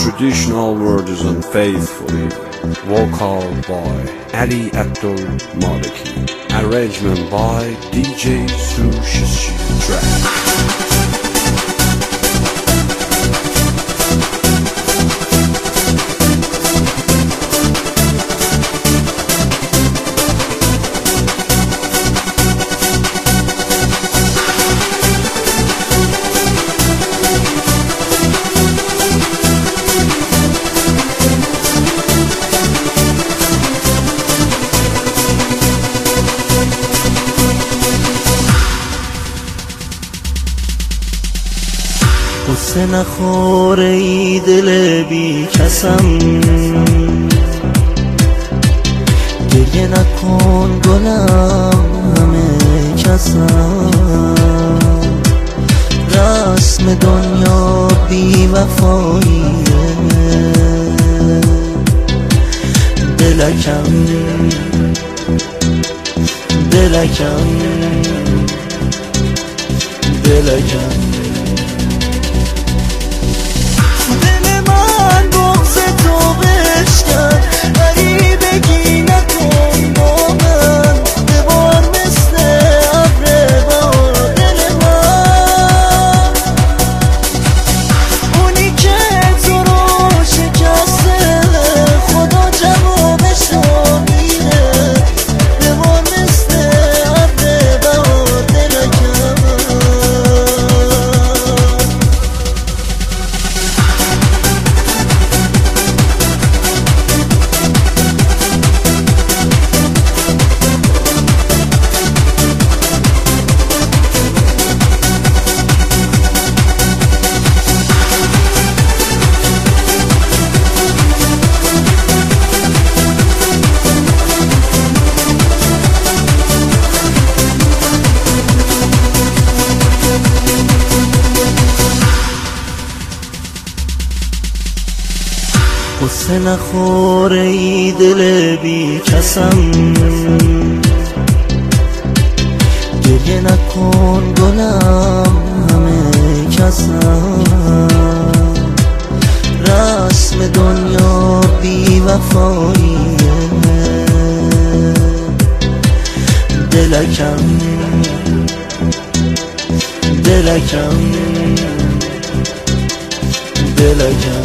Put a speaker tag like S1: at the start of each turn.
S1: traditional words unfaithfully. Vocal by Ali Abdul Maliki. Arrangement by DJ Sushi Track.
S2: قصه نخوره ای دل بی کسم، گریه نکن گلم همه کسم. رسم دنیا بی وفاییه، دلکم دلکم دلکم. قصه نخوره ای دل بی کسم، گریه نکن گلم همه کسم. رسم دنیا بی وفاییه، دلکم دلکم دلکم.